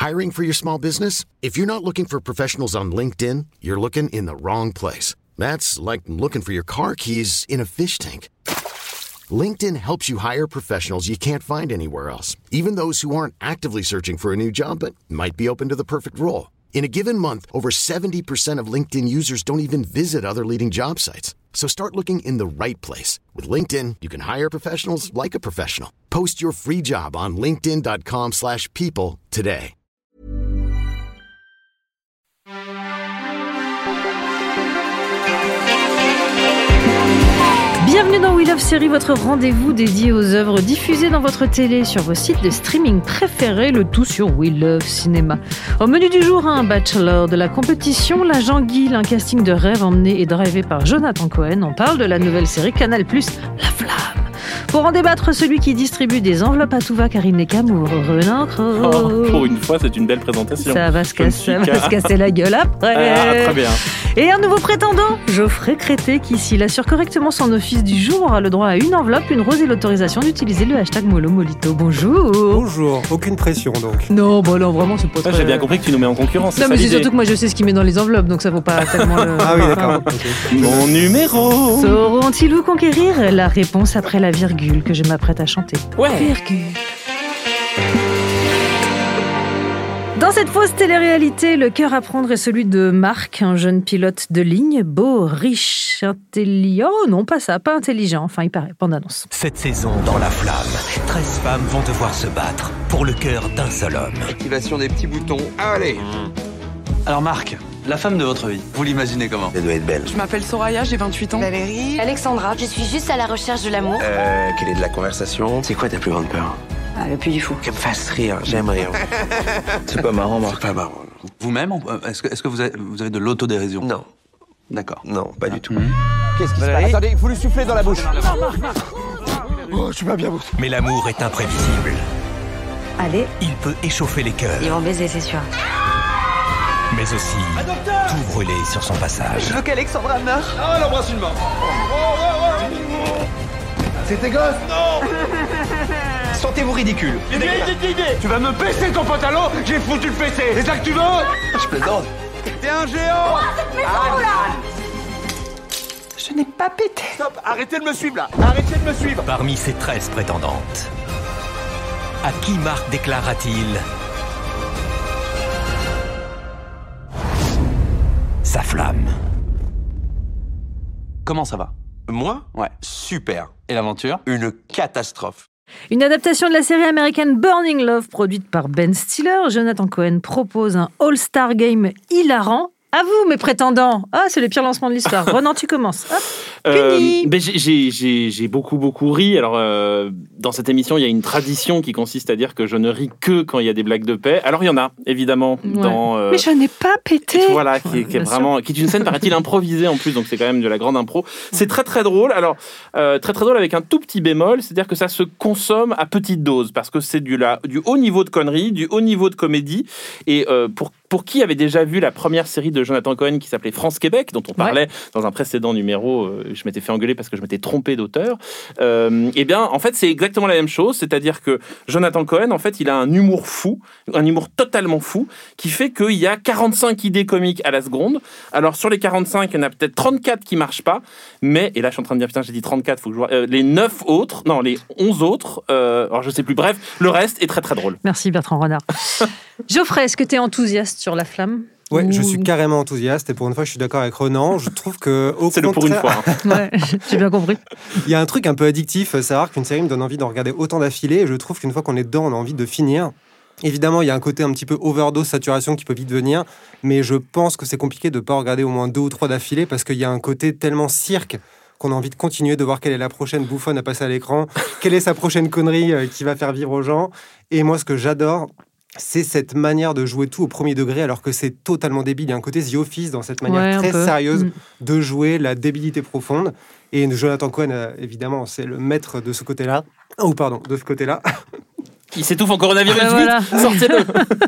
Hiring for your small business? If you're not looking for professionals on LinkedIn, you're looking in the wrong place. That's like looking for your car keys in a fish tank. LinkedIn helps you hire professionals you can't find anywhere else, even those who aren't actively searching for a new job but might be open to the perfect role. In a given month, over 70% of LinkedIn users don't even visit other leading job sites. So start looking in the right place. With LinkedIn, you can hire professionals like a professional. Post your free job on linkedin.com/people today. Bienvenue dans We Love Série, votre rendez-vous dédié aux œuvres diffusées dans votre télé sur vos sites de streaming préférés, le tout sur We Love Cinéma. Au menu du jour, un bachelor de la compétition, l'agent Guil, un casting de rêve emmené et drivé par Jonathan Cohen. On parle de la nouvelle série Canal+, La Flamme. Pour en débattre, celui qui distribue des enveloppes à tout va car il n'est qu'amour, Renan Cros. Pour une fois, c'est une belle présentation. Ça va se casser la gueule après. Ah, très bien. Et un nouveau prétendant, Geoffrey Crété, qui, s'il assure correctement son office du jour, aura le droit à une enveloppe, une rose et l'autorisation d'utiliser le hashtag Molo Molito. Bonjour. Bonjour, aucune pression donc. Non, bon non, vraiment, c'est pas très... J'ai bien compris que tu nous mets en concurrence. Non, mais c'est surtout que moi, je sais ce qu'il met dans les enveloppes, donc ça vaut pas tellement le... Ah oui, d'accord. Okay. Mon numéro. Sauront-ils vous conquérir? La réponse après la virgule que je m'apprête à chanter. Ouais. Virgule. Dans cette fausse télé-réalité, le cœur à prendre est celui de Marc, un jeune pilote de ligne, beau, riche, intelligent. Oh non, pas ça, pas intelligent, enfin il paraît, bande-annonce. Cette saison, dans La Flamme, 13 femmes vont devoir se battre pour le cœur d'un seul homme. Activation des petits boutons, allez. Alors Marc, la femme de votre vie, vous l'imaginez comment? Elle doit être belle. Je m'appelle Soraya, j'ai 28 ans. Valérie. Alexandra, je suis juste à la recherche de l'amour. Quelle est de la conversation? C'est quoi ta plus grande peur? Le Puy du Fou. Qu'elle me fasse rire, j'aime rire. C'est pas marrant, Marc. C'est pas marrant. Vous-même, est-ce que vous avez de l'autodérision? Non. D'accord. Non, pas du tout. Qu'est-ce qui se passe? Attendez, il faut lui souffler dans la bouche. Oh, je suis pas bien. Mais l'amour est imprévisible. Allez, Il peut échauffer les cœurs, ils vont baiser, c'est sûr. mais aussi tout brûler sur son passage. Je veux qu'Alexandra meure. Ah, l'embrasse une main. C'est tes gosses? Non. Sentez-vous ridicule. Tu vas me baisser ton pantalon? J'ai foutu le fessé. C'est ça que tu veux? Je plaisante. T'es un géant. Je n'ai pas pété. Stop, arrêtez de me suivre là. Arrêtez de me suivre. Parmi ces 13 prétendantes, à qui Marc déclara-t-il sa flamme? Comment ça va? Moi? Ouais. Super. Et l'aventure? Une catastrophe. Une adaptation de la série américaine Burning Love, produite par Ben Stiller. Jonathan Cohen propose un All-Star Game hilarant. À vous, mes prétendants. Ah, c'est les pires lancements de l'histoire. Renan, tu commences. Hop. Puni. J'ai beaucoup ri. Alors, dans cette émission, il y a une tradition qui consiste à dire que je ne ris que quand il y a des blagues de paix. Alors, il y en a, évidemment, dans... Mais je n'ai pas pété. Voilà, qui est une scène, paraît-il, improvisée en plus, donc c'est quand même de la grande impro. C'est très très drôle. Alors, très très drôle avec un tout petit bémol, c'est-à-dire que ça se consomme à petite dose, parce que c'est du haut niveau de conneries, du haut niveau de comédie. Et pour qui avait déjà vu la première série de Jonathan Cohen qui s'appelait France-Québec, dont on parlait dans un précédent numéro, je m'étais fait engueuler parce que je m'étais trompé d'auteur, eh bien, en fait, c'est exactement la même chose, c'est-à-dire que Jonathan Cohen, en fait, il a un humour fou, un humour totalement fou, qui fait qu'il y a 45 idées comiques à la seconde. Alors, sur les 45, il y en a peut-être 34 qui marchent pas, mais, et là, je suis en train de dire, putain, j'ai dit 34, faut que je vois, les 11 autres, alors je sais plus, bref, le reste est très très drôle. Merci Bertrand Renard. Geoffrey, est-ce que tu es enthousiaste sur La Flamme? Ouais, je suis carrément enthousiaste et pour une fois, je suis d'accord avec Renan. Je trouve que au c'est le pour une fois. Ouais, j'ai bien compris. Il y a un truc un peu addictif, c'est rare qu'une série me donne envie d'en regarder autant d'affilée. Et je trouve qu'une fois qu'on est dedans, on a envie de finir. Évidemment, il y a un côté un petit peu overdose, saturation qui peut vite venir, mais je pense que c'est compliqué de ne pas regarder au moins 2 ou 3 d'affilée parce qu'il y a un côté tellement cirque qu'on a envie de continuer de voir quelle est la prochaine bouffonne à passer à l'écran, quelle est sa prochaine connerie qui va faire vivre aux gens. Et moi, ce que j'adore, c'est cette manière de jouer tout au premier degré alors que c'est totalement débile. Il y a un côté The Office dans cette manière très sérieuse de jouer la débilité profonde. Et Jonathan Cohen, évidemment, c'est le maître de ce côté-là. De ce côté-là. Il s'étouffe en coronavirus, voilà. vite, sortez-le.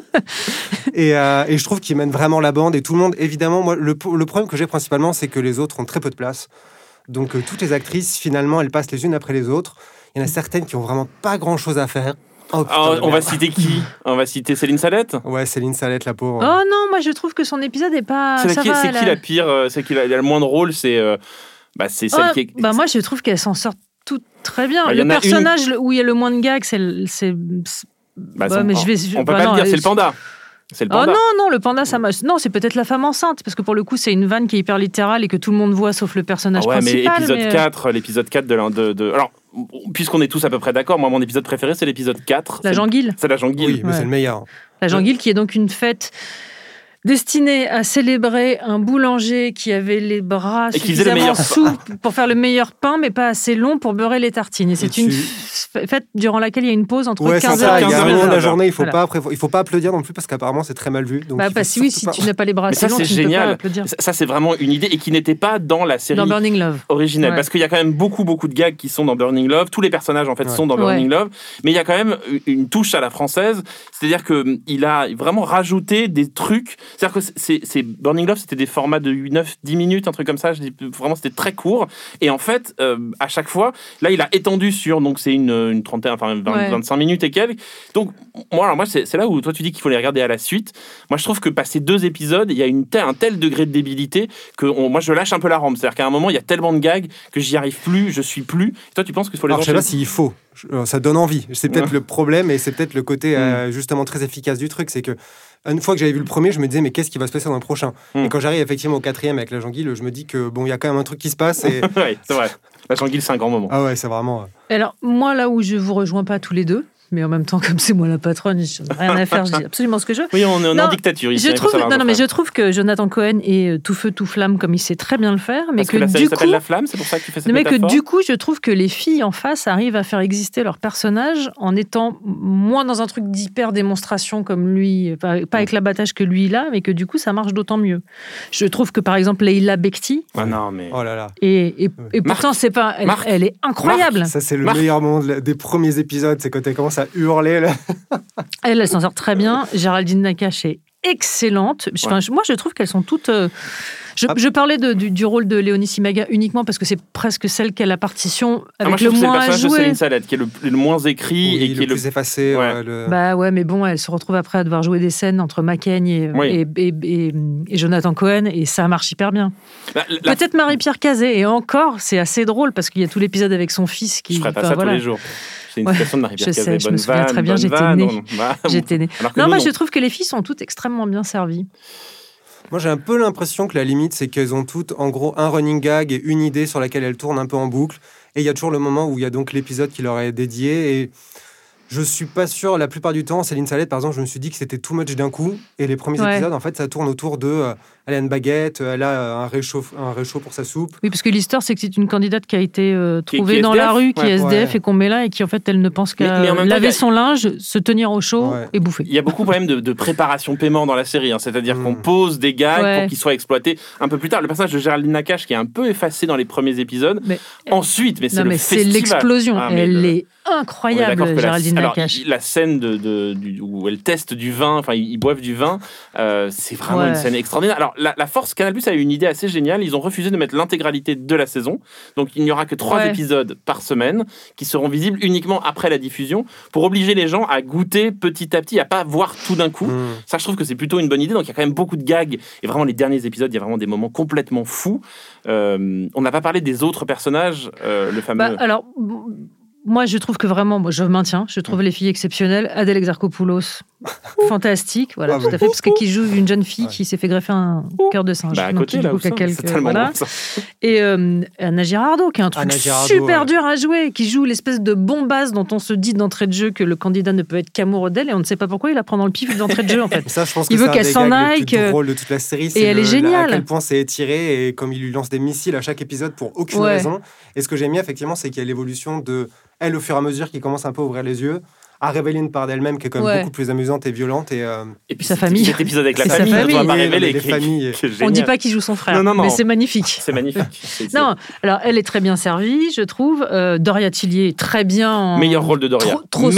Et je trouve qu'il mène vraiment la bande. Et tout le monde, évidemment, moi, le problème que j'ai principalement, c'est que les autres ont très peu de place. Donc toutes les actrices, finalement, elles passent les unes après les autres. Il y en a certaines qui ont vraiment pas grand-chose à faire. Oh, putain, On va citer qui? On va citer Céline Salette? Ouais, Céline Salette, la pauvre. Oh non, moi je trouve que son épisode est pas. C'est qui la pire? C'est qui a le moins de rôle? C'est celle qui est. Moi je trouve qu'elle s'en sort toutes très bien. Bah, le personnage où il y a le moins de gags, c'est. On peut pas le dire, c'est le panda. C'est le panda. Oh non, le panda, ça marche. Non, c'est peut-être la femme enceinte, parce que pour le coup, c'est une vanne qui est hyper littérale et que tout le monde voit sauf le personnage principal. Mais l'épisode 4 de... Alors, puisqu'on est tous à peu près d'accord, moi, mon épisode préféré, c'est l'épisode 4. La Janguille. C'est la Janguille. Oui, mais c'est le meilleur. La Janguille, qui est donc une fête destinée à célébrer un boulanger qui avait les bras suffisamment souples pour faire le meilleur pain, mais pas assez long pour beurrer les tartines. Et c'est une fête durant laquelle il y a une pause entre 15h et 15h de la journée. Il faut pas applaudir non plus parce qu'apparemment c'est très mal vu. Donc si tu n'as pas les bras assez longs, tu ne peux pas applaudir. Ça, c'est vraiment une idée et qui n'était pas dans la série Burning Love originelle. Parce qu'il y a quand même beaucoup de gags qui sont dans Burning Love. Tous les personnages en fait sont dans Burning Love, mais il y a quand même une touche à la française. C'est-à-dire que il a vraiment rajouté des trucs. C'est-à-dire que Burning Love, c'était des formats de 9-10 minutes, un truc comme ça. Je dis vraiment, c'était très court. Et en fait, à chaque fois, là, il a étendu sur, donc c'est une trentaine, 25 minutes et quelques. Donc, moi, c'est là où toi, tu dis qu'il faut les regarder à la suite. Moi, je trouve que passé 2 épisodes, il y a un tel degré de débilité que moi, je lâche un peu la rampe. C'est-à-dire qu'à un moment, il y a tellement de gags que j'y arrive plus, je suis plus. Et toi, tu penses qu'il faut les enchaîner? Je sais pas s'il faut. Ça donne envie. C'est peut-être le problème et c'est peut-être le côté justement très efficace du truc. C'est que une fois que j'avais vu le premier, je me disais mais qu'est-ce qui va se passer dans le prochain? Et quand j'arrive effectivement au 4e avec la Janguille, je me dis que il y a quand même un truc qui se passe. Et... oui, c'est vrai. La Janguille, c'est un grand moment. Ah ouais, c'est vraiment... Alors, moi, là où je vous rejoins pas tous les deux, mais en même temps, comme c'est moi la patronne, je n'ai rien à faire, je dis absolument ce que je veux. Oui, on est en dictature ici. Je trouve que Jonathan Cohen est tout feu, tout flamme, comme il sait très bien le faire. Mais parce que la série s'appelle La Flamme, c'est pour ça que tu fais cette métaphore. Mais que du coup, je trouve que les filles en face arrivent à faire exister leur personnage en étant moins dans un truc d'hyper démonstration comme lui, pas avec l'abattage que lui il a, mais que du coup, ça marche d'autant mieux. Je trouve que par exemple, Leila Bekti. Ah non, mais. Oh là là. Et pourtant, c'est pas. Elle est incroyable. Ça, c'est le meilleur moment des premiers épisodes, c'est quand elle commence à hurler là. Elle s'en sort très bien. Géraldine Nakache est excellente. Moi, je trouve qu'elles sont toutes... Je parlais du rôle de Léonie Simaga uniquement parce que c'est presque celle qui a la partition avec le moins à jouer. C'est le personnage de Céline Salette qui est le moins écrit et qui est le plus effacé. Bah ouais, mais bon, elle se retrouve après à devoir jouer des scènes entre Macaigne et Jonathan Cohen et ça marche hyper bien. Peut-être Marie-Pierre Cazet et encore, c'est assez drôle parce qu'il y a tout l'épisode avec son fils qui... Je ferais pas ça tous les jours. C'est une citation de Marie-Pierre Cazet. Je me souviens très bien, j'étais née. Moi, je trouve que les filles sont toutes extrêmement bien servies. Moi, j'ai un peu l'impression que la limite, c'est qu'elles ont toutes, en gros, un running gag et une idée sur laquelle elles tournent un peu en boucle. Et il y a toujours le moment où il y a donc l'épisode qui leur est dédié. Et je suis pas sûr, la plupart du temps, Céline Salette, par exemple, je me suis dit que c'était too much d'un coup. Et les premiers épisodes, en fait, ça tourne autour de... elle a une baguette, elle a un réchaud pour sa soupe. Oui, parce que l'histoire, c'est que c'est une candidate qui a été trouvée dans la rue, qui est SDF et qu'on met là, et qui, en fait, elle ne pense qu'à laver son linge, se tenir au chaud et bouffer. Il y a beaucoup quand même de préparation paiement dans la série, c'est-à-dire qu'on pose des gags pour qu'ils soient exploités un peu plus tard. Le personnage de Géraldine Nakache qui est un peu effacé dans les premiers épisodes. Ensuite, c'est le festival. C'est l'explosion. Elle est incroyable, Géraldine Nakache. La scène où elle teste du vin, enfin, ils boivent du vin, c'est vraiment une scène extraordinaire. Alors, la force, Canal+ a eu une idée assez géniale. Ils ont refusé de mettre l'intégralité de la saison. Donc, il n'y aura que 3 épisodes par semaine qui seront visibles uniquement après la diffusion pour obliger les gens à goûter petit à petit, à pas voir tout d'un coup. Ça, je trouve que c'est plutôt une bonne idée. Donc, il y a quand même beaucoup de gags. Et vraiment, les derniers épisodes, il y a vraiment des moments complètement fous. On n'a pas parlé des autres personnages, le fameux... Moi, je trouve que vraiment, je maintiens, je trouve les filles exceptionnelles. Adèle Exarchopoulos, fantastique, voilà, tout à fait, parce que qui joue une jeune fille qui s'est fait greffer un cœur de singe. À côté, là, c'est tellement bon, ça. Et Anna Girardot, qui est un truc super dur à jouer, qui joue l'espèce de bombasse dont on se dit d'entrée de jeu que le candidat ne peut être qu'amoureux d'elle, et on ne sait pas pourquoi il la prend dans le pif d'entrée de jeu, en fait. Ça, je pense que il veut qu'elle s'en aille. C'est le rôle de toute la série, et elle est géniale. À quel point c'est étiré, et comme il lui lance des missiles à chaque épisode pour aucune raison. Et ce que j'ai mis, effectivement, c'est qu'il y a l'évolution de elle, au fur et à mesure, qui commence un peu à ouvrir les yeux, à révéler une part d'elle-même qui est quand même beaucoup plus amusante et violente. Et puis sa famille. Cet épisode avec la famille, ça doit pas révéler. On ne dit pas qu'il joue son frère, mais c'est magnifique. C'est magnifique. Non, alors elle est très bien servie, je trouve. Doria Tillier est très bien. Meilleur rôle de Doria. Trop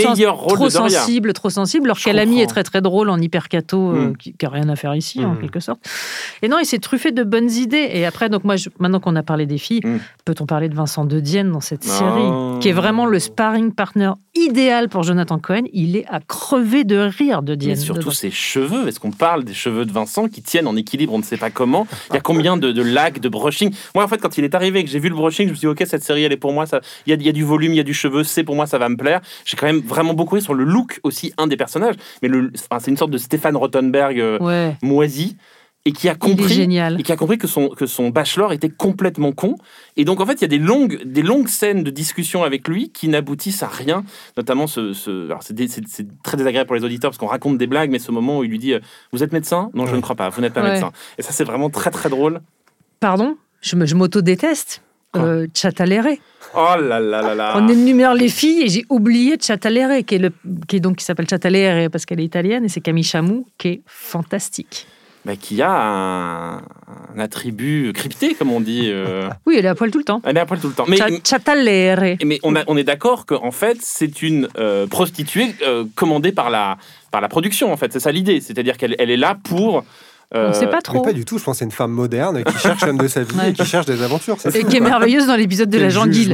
sensible. Alors qu'Alami est très très drôle en hypercato, qui n'a rien à faire ici, en quelque sorte. Et non, il s'est truffé de bonnes idées. Et après, donc moi, maintenant qu'on a parlé des filles, peut-on parler de Vincent De Dienne dans cette série ? qui est vraiment le sparring partner idéal pour Jonathan Cohen. Il est à crever de rire de Diane. Mais surtout dedans. ses cheveux. Est-ce qu'on parle des cheveux de Vincent qui tiennent en équilibre, on ne sait pas comment. Il y a combien de lags, de brushing. Moi, en fait, quand il est arrivé et que j'ai vu le brushing, je me suis dit, ok, cette série, elle est pour moi. Il y a du volume, il y a du cheveu, c'est pour moi, ça va me plaire. J'ai quand même vraiment beaucoup ri sur le look aussi, un des personnages. Mais c'est une sorte de Stéphane Rothenberg moisi. Et qui a compris que son bachelor était complètement con. Et donc, en fait, il y a des longues scènes de discussion avec lui qui n'aboutissent à rien. Notamment, alors c'est très désagréable pour les auditeurs parce qu'on raconte des blagues, mais ce moment où il lui dit « Vous êtes médecin ?» « Non, je ne crois pas, vous n'êtes pas médecin. » Et ça, c'est vraiment très, très drôle. Pardon ? Je m'auto-déteste. Chatalere. Oh là là là là. On énumère les filles et j'ai oublié Chatalere, qui s'appelle Chatalere parce qu'elle est italienne, et c'est Camille Chamou, qui est fantastique. Qui a un attribut crypté, comme on dit. Oui, elle est à poil tout le temps. Elle est à poil tout le temps. Mais Chatalere. Mais on est d'accord qu'en fait, c'est une prostituée commandée par la production, en fait. C'est ça l'idée. C'est-à-dire qu'elle est là pour... On ne sait pas trop. Mais pas du tout, je pense que c'est une femme moderne qui cherche l'homme de sa vie et qui cherche des aventures. Et qui est merveilleuse dans l'épisode de la Jean-Guil.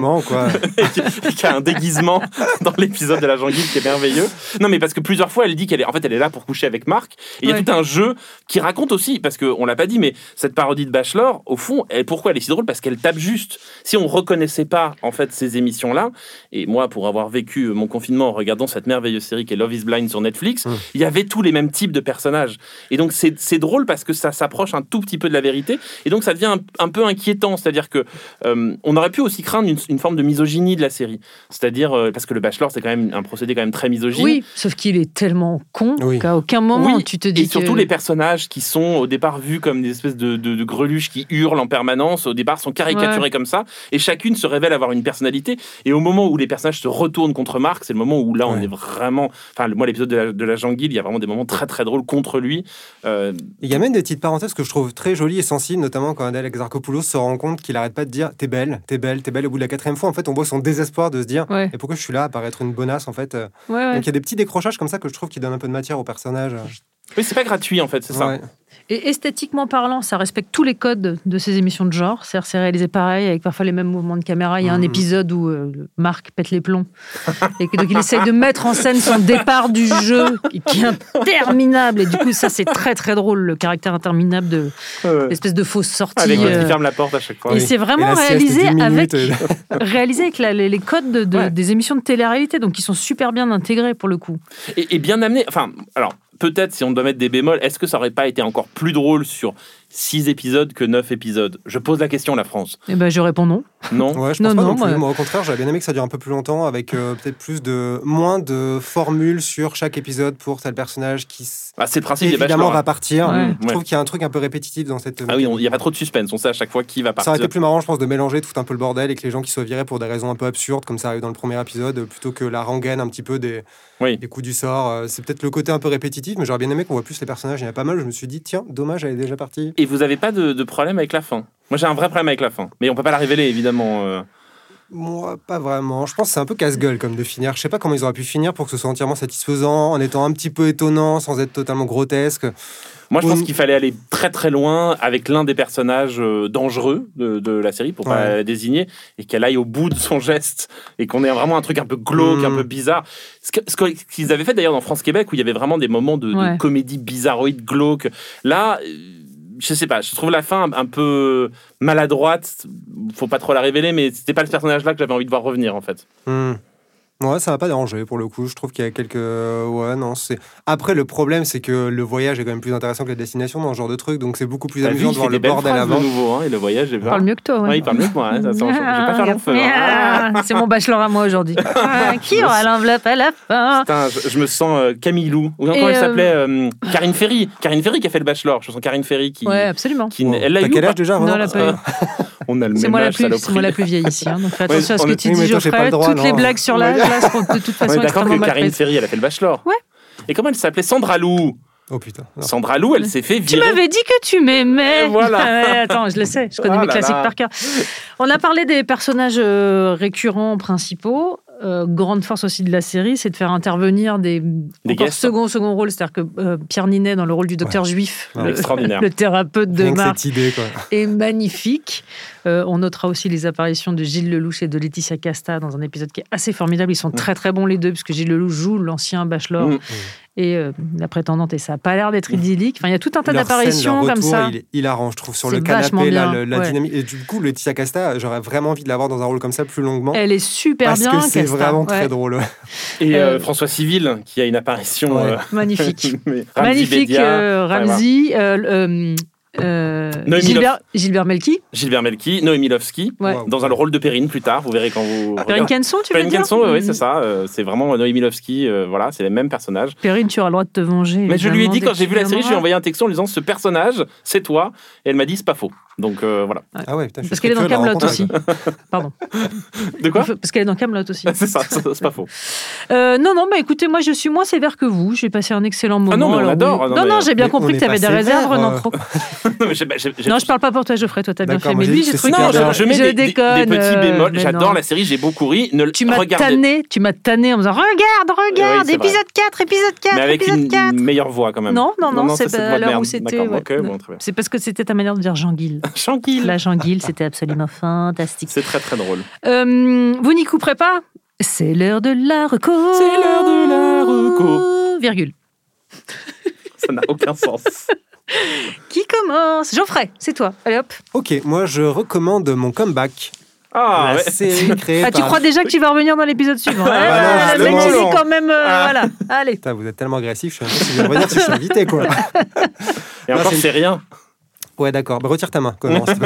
Qui a un déguisement dans l'épisode de la Jean-Guil qui est merveilleux. Non, mais parce que plusieurs fois, elle dit qu'elle est là pour coucher avec Marc. Et il y a tout un jeu qui raconte aussi, parce qu'on l'a pas dit, mais cette parodie de Bachelor, au fond, pourquoi elle est si drôle ? Parce qu'elle tape juste. Si on reconnaissait pas, en fait, ces émissions-là, et moi, pour avoir vécu mon confinement en regardant cette merveilleuse série qui est Love is Blind sur Netflix, il y avait tous les mêmes types de personnages. Et donc, c'est drôle parce que ça s'approche un tout petit peu de la vérité, et donc ça devient un peu inquiétant, c'est-à-dire que on aurait pu aussi craindre une forme de misogynie de la série, c'est-à-dire parce que le Bachelor c'est quand même un procédé quand même très misogyne. Oui, sauf qu'il est tellement con qu'à aucun moment tu te dis et surtout les personnages qui sont au départ vus comme des espèces de greluches qui hurlent en permanence, au départ sont caricaturés comme ça, et chacune se révèle avoir une personnalité, et au moment où les personnages se retournent contre Marc, c'est le moment où là on est vraiment, enfin moi l'épisode de la Jean-Guil, il y a vraiment des moments très très drôles contre lui. Il y a même des petites parenthèses que je trouve très jolies et sensibles, notamment quand Adèle Exarchopoulos se rend compte qu'il arrête pas de dire t'es belle. Au bout de la 4e fois, en fait, on voit son désespoir de se dire et pourquoi je suis là à paraître une bonasse, en fait. Donc il y a des petits décrochages comme ça que je trouve qui donnent un peu de matière au personnage. Oui, c'est pas gratuit en fait, c'est ça. Et esthétiquement parlant, ça respecte tous les codes de ces émissions de genre. C'est réalisé pareil, avec parfois les mêmes mouvements de caméra. Il y a un épisode où Marc pète les plombs. Et donc il essaye de mettre en scène son départ du jeu, qui est interminable. Et du coup, ça, c'est très très drôle, le caractère interminable de l'espèce de fausse sortie. Avec qui ferme la porte à chaque fois. Et c'est vraiment réalisé avec les codes des émissions de télé-réalité, donc qui sont super bien intégrés pour le coup. Et bien amenés. Enfin, alors, peut-être, si on doit mettre des bémols, est-ce que ça aurait pas été encore plus drôle sur 6 épisodes que 9 épisodes ? Je pose la question, la France. Eh ben, je réponds non. Non. Ouais, je pense pas non plus. Moi, au contraire, j'aurais bien aimé que ça dure un peu plus longtemps, avec peut-être moins de formules sur chaque épisode pour tel personnage qui c'est le principe évidemment va partir. Ouais. Je trouve qu'il y a un truc un peu répétitif dans cette... Ah oui, il n'y a pas trop de suspense, on sait à chaque fois qui va partir. Ça aurait été plus marrant, je pense, de mélanger tout un peu le bordel et que les gens qui soient virés pour des raisons un peu absurdes, comme ça arrive dans le premier épisode, plutôt que la rengaine un petit peu des coups du sort. C'est peut-être le côté un peu répétitif, mais j'aurais bien aimé qu'on voit plus les personnages. Il y en a pas mal, je me suis dit, tiens, dommage, elle est déjà partie. Et vous n'avez pas de problème avec la fin ? Moi, j'ai un vrai problème avec la fin, mais on peut pas la révéler, évidemment. Moi, pas vraiment. Je pense que c'est un peu casse-gueule comme de finir. Je sais pas comment ils auraient pu finir pour que ce soit entièrement satisfaisant, en étant un petit peu étonnant, sans être totalement grotesque. Moi, je pense qu'il fallait aller très très loin avec l'un des personnages dangereux de la série, pour pas la désigner, et qu'elle aille au bout de son geste, et qu'on ait vraiment un truc un peu glauque, un peu bizarre. Ce qu'ils avaient fait d'ailleurs dans France-Québec, où il y avait vraiment des moments de comédie bizarroïde, glauque. Là... je sais pas, je trouve la fin un peu maladroite, faut pas trop la révéler, mais c'était pas le personnage-là que j'avais envie de voir revenir en fait. Ouais, ça m'a pas dérangé pour le coup. Je trouve qu'il y a quelques. Après, le problème, c'est que le voyage est quand même plus intéressant que la destination dans ce genre de truc, donc c'est beaucoup plus amusant de voir le bordel avant. Nouveau, et le voyage est Il parle mieux que toi. Ouais, il parle mieux que moi. Ça sent... J'ai pas fait long feu. C'est mon bachelor à moi aujourd'hui. Qui aura l'enveloppe à la fin ? Putain, je me sens Camille Lou. Ou encore elle s'appelait Karine Ferry. Karine Ferry qui a fait le bachelor. Je sens Karine Ferry qui. Ouais, absolument. Elle l'a eu. T'as quel âge déjà ? Non, elle l'a pas eu. On a le même âge, saloperie. C'est moi la plus vieille ici. Donc fais attention à ce que tu dis, Geoffrey. Toutes les blagues sur l'âge, là, seront de toute façon extrêmement mal prises. Karine Ferry, elle a fait le bachelor. Ouais. Et comment elle s'appelait ? Sandra Lou. Oh putain. Non. Sandra Lou, elle s'est fait virer. Tu m'avais dit que tu m'aimais. Voilà. Attends, je le sais, je connais mes classiques par cœur. On a parlé des personnages récurrents principaux. grande force aussi de la série, c'est de faire intervenir des second rôle, c'est-à-dire que Pierre Ninet dans le rôle du docteur juif, le thérapeute de Marc, cette idée, quoi. est magnifique. On notera aussi les apparitions de Gilles Lelouch et de Laetitia Casta dans un épisode qui est assez formidable. Ils sont très très bons les deux, puisque Gilles Lelouch joue l'ancien bachelor et la prétendante, et ça n'a pas l'air d'être idyllique. Enfin, il y a tout un tas d'apparitions comme ça. Il est hilarant, je trouve, sur le canapé, la dynamique. Et du coup, Laetitia Casta, j'aurais vraiment envie de l'avoir dans un rôle comme ça plus longuement. Elle est super bien, parce que c'est vraiment très drôle. Et François Civil, qui a une apparition magnifique. Magnifique, Ramsey. Gilbert Melki. Gilbert Melki, Noémie Lovski, dans un rôle de Perrine plus tard, vous verrez quand vous... Perrine Kenson, tu veux dire ? Perrine Kenson, oui, c'est ça. C'est vraiment Noémie Lovski, voilà, c'est les mêmes personnages. Perrine, tu auras le droit de te venger. Mais je lui ai dit, quand j'ai vu la série, je lui ai envoyé un texto en lui disant, ce personnage, c'est toi. Et elle m'a dit, c'est pas faux. Donc voilà. Ah ouais, putain, parce qu'elle est dans Kaamelott aussi. Pardon. De quoi ? Parce qu'elle est dans Kaamelott aussi. C'est ça, c'est pas faux. Non, bah écoutez, moi je suis moins sévère que vous. J'ai passé un excellent moment. Ah non, mais on adore. Non, j'ai bien compris que tu avais des réserves, Renan Cros. Non, je parle pas pour toi, Geoffrey, toi t'as bien fait. Mais lui, j'ai trouvé que je mets des petits bémols. J'adore non. la série, j'ai beaucoup ri. Tu m'as tanné en me disant regarde, oui, épisode 4. Mais avec une meilleure voix quand même. Non, c'est pas l'heure où c'était. Bon, c'est parce que c'était ta manière de dire Jean-Guil. La Jean-Guil, c'était absolument fantastique. C'est très très drôle. Vous n'y couperez pas ? C'est l'heure de la reco. C'est l'heure de la reco. Virgule. Ça n'a aucun sens. Qui commence ? Geoffrey, c'est toi. Allez hop. Ok, moi je recommande mon comeback. Ah, la série créée par... Tu crois déjà que tu vas revenir dans l'épisode suivant. La mec, il est quand même... Voilà, allez. Putain, vous êtes tellement agressif, je sais même pas si je vais revenir si je suis invité, quoi. Et encore, c'est rien. Ouais, d'accord. Bah, retire ta main.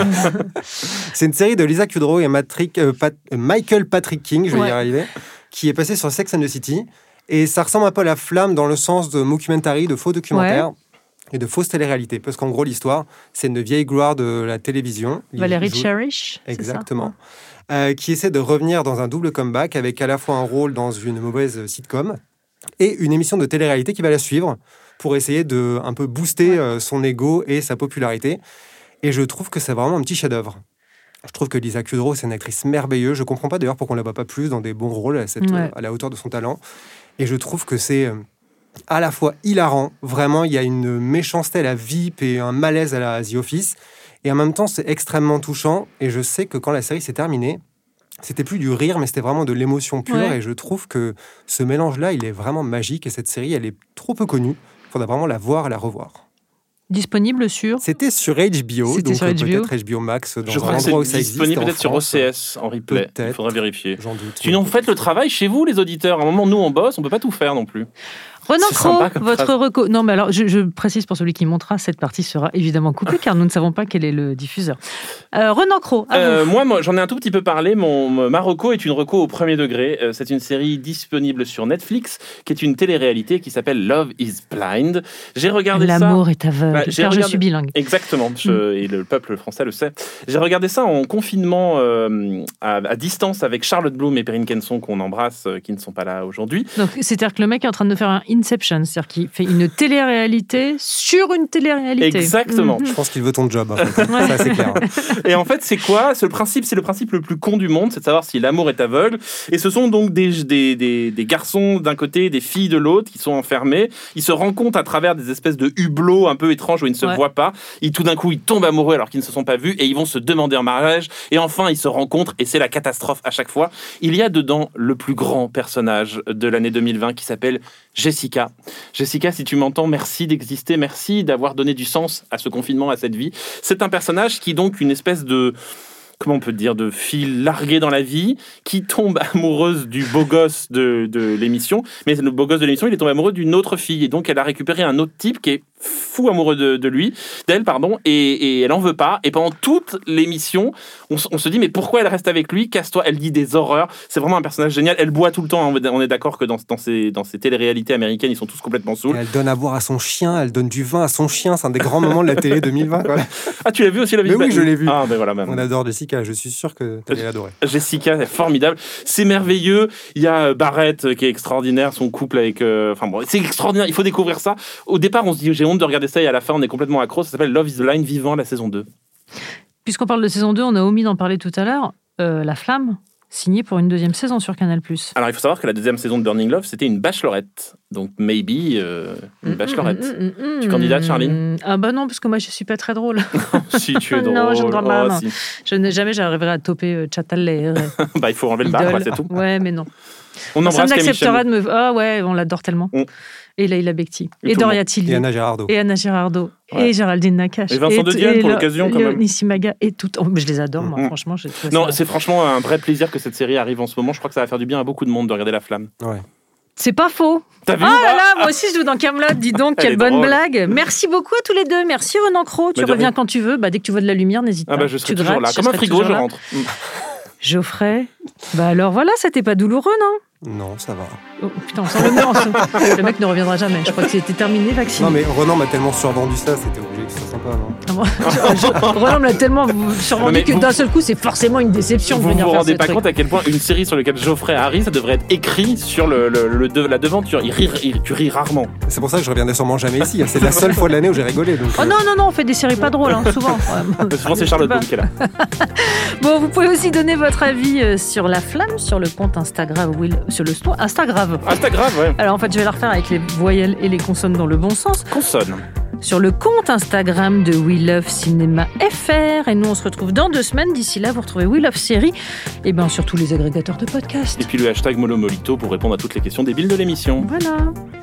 C'est une série de Lisa Kudrow et Michael Patrick King, je vais y arriver, qui est passée sur Sex and the City. Et ça ressemble un peu à La Flamme dans le sens de mockumentary, de faux documentaires et de fausses téléréalités. Parce qu'en gros, l'histoire, c'est une vieille gloire de la télévision. Valérie Cherish. Exactement. Qui essaie de revenir dans un double comeback avec à la fois un rôle dans une mauvaise sitcom et une émission de télé-réalité qui va la suivre pour essayer de un peu booster son ego et sa popularité. Et je trouve que c'est vraiment un petit chef-d'œuvre. Je trouve que Lisa Kudrow, c'est une actrice merveilleuse. Je ne comprends pas d'ailleurs pourquoi on ne la voit pas plus dans des bons rôles à la hauteur de son talent. Et je trouve que c'est à la fois hilarant. Vraiment, il y a une méchanceté à la VIP et un malaise à la The Office. Et en même temps, c'est extrêmement touchant. Et je sais que quand la série s'est terminée, c'était plus du rire, mais c'était vraiment de l'émotion pure. Et je trouve que ce mélange-là, il est vraiment magique. Et cette série, elle est trop peu connue. Il faudra vraiment la voir et la revoir. Disponible sur... C'était sur HBO, C'était donc sur HBO. peut-être HBO Max, dans je crois un que endroit où c'est ça existe. Disponible peut-être sur France. OCS en replay. Il faudra vérifier. J'en doute. Sinon, faites le travail chez vous, les auditeurs. À un moment, nous, on bosse, on peut pas tout faire non plus. Renan Cros, votre reco. Non, mais alors, je précise pour celui qui montera, cette partie sera évidemment coupée, car nous ne savons pas quel est le diffuseur. Renan Cros, à vous. Moi, j'en ai un tout petit peu parlé. Ma reco est une reco au premier degré. C'est une série disponible sur Netflix, qui est une télé-réalité qui s'appelle Love is Blind. J'ai regardé ça... L'amour est aveugle, car je suis bilingue. Exactement, et le peuple français le sait. J'ai regardé ça en confinement à distance avec Charlotte Bloom et Perrine Kenson, qu'on embrasse, qui ne sont pas là aujourd'hui. Donc, c'est-à-dire que le mec est en train de faire un Inception, c'est-à-dire qu'il fait une télé-réalité sur une télé-réalité. Exactement. Je pense qu'il veut ton job. En fait. C'est assez clair. Et en fait, c'est quoi ? C'est le principe le plus con du monde, c'est de savoir si l'amour est aveugle. Et ce sont donc des garçons d'un côté, des filles de l'autre, qui sont enfermés. Ils se rencontrent à travers des espèces de hublots un peu étranges où ils ne se voient pas. Tout d'un coup, ils tombent amoureux alors qu'ils ne se sont pas vus et ils vont se demander en mariage. Et enfin, ils se rencontrent et c'est la catastrophe à chaque fois. Il y a dedans le plus grand personnage de l'année 2020 qui s'appelle Jessica. Jessica, si tu m'entends, merci d'exister, merci d'avoir donné du sens à ce confinement, à cette vie. C'est un personnage qui est donc une espèce de... Comment on peut dire, de fille larguée dans la vie, qui tombe amoureuse du beau gosse de l'émission. Mais le beau gosse de l'émission, il est tombé amoureux d'une autre fille. Et donc, elle a récupéré un autre type qui est fou amoureux d'elle, et elle en veut pas. Et pendant toute l'émission, on se dit, mais pourquoi elle reste avec lui ? Casse-toi. Elle dit des horreurs. C'est vraiment un personnage génial. Elle boit tout le temps. On est d'accord que dans ces télé-réalités américaines, ils sont tous complètement saouls. Elle donne à boire à son chien, elle donne du vin à son chien. C'est un des grands moments de la télé 2020. Quoi. Ah, tu l'as vu aussi, la vie ? Oui, je l'ai vu. Ah, ben voilà, même. On adore Jessica. Je suis sûr que tu allais l'adorer. Jessica, c'est formidable. C'est merveilleux. Il y a Barrett qui est extraordinaire. Son couple avec... c'est extraordinaire. Il faut découvrir ça. Au départ, on se dit, j'ai honte de regarder ça, et à la fin, on est complètement accro. Ça s'appelle Love is Blind, vivant la saison 2. Puisqu'on parle de saison 2, on a omis d'en parler tout à l'heure. La Flamme, signé pour une deuxième saison sur Canal+. Alors, il faut savoir que la deuxième saison de Burning Love, c'était une bachelorette. Donc, maybe une bachelorette. Tu candidates, Charline? Ah bah non, parce que moi, je suis pas très drôle. Si, tu es drôle. Non, je ne crois pas. Non. Si. Je n'ai jamais j'arriverai à toper Chataler. Bah, il faut enlever le bar, c'est tout. Ouais, mais non. On embrasse Personne Camille n'acceptera Chamou. de me... Ah ouais, on l'adore tellement. Et Leïla Bekti. Et Doria Tilly. Et Anna Girardot. Et Anna Girardot. Ouais. Et Géraldine Nakache. Et Vincent de Dienne pour l'occasion, quand même. Nissi Maga et tout. Oh, mais je les adore, moi, franchement. Non, c'est franchement un vrai plaisir que cette série arrive en ce moment. Je crois que ça va faire du bien à beaucoup de monde de regarder La Flamme. Ouais. C'est pas faux. T'as vu? Oh là là, moi aussi je joue dans Kaamelott, dis donc, Elle quelle est bonne drôle. blague. Merci beaucoup à tous les deux. Merci Renan Cros. Tu Mais de reviens rien. quand tu veux. Bah, dès que tu vois de la lumière, n'hésite pas. Ah bah, je serai Tu toujours grattes, là. Comme un serai frigo, toujours je là. rentre. Geoffrey. Bah alors voilà, c'était pas douloureux, non? Non, ça va. Oh, putain, on sent le mur. Le mec ne reviendra jamais. Je crois que c'était terminé, vacciné. Non, mais Renan m'a tellement survendu ça, c'était obligé que ce soit sympa, non? Ah, moi, Renan me l'a tellement survendu que d'un seul coup, c'est forcément une déception de Vous venir vous faire rendez ce pas truc. compte à quel point une série sur laquelle Geoffrey arrive, ça devrait être écrit sur la devanture. Tu ris rarement. C'est pour ça que je reviendrai sûrement jamais ici. C'est la seule fois de l'année où j'ai rigolé. Donc, Oh non, on fait des séries pas drôles, hein, souvent. Souvent, c'est Charlotte Boone qui est là. Bon, vous pouvez aussi donner votre avis sur La Flamme, sur le compte Instagram, sur le store Instagram. Instagram, ouais. Alors en fait, je vais la refaire avec les voyelles et les consonnes dans le bon sens. Consonne. Sur le compte Instagram de We Love Cinéma FR. Et nous, on se retrouve dans 2 semaines. D'ici là, vous retrouvez We Love Série et bien sur tous les agrégateurs de podcasts. Et puis le hashtag Molomolito pour répondre à toutes les questions débiles de l'émission. Voilà.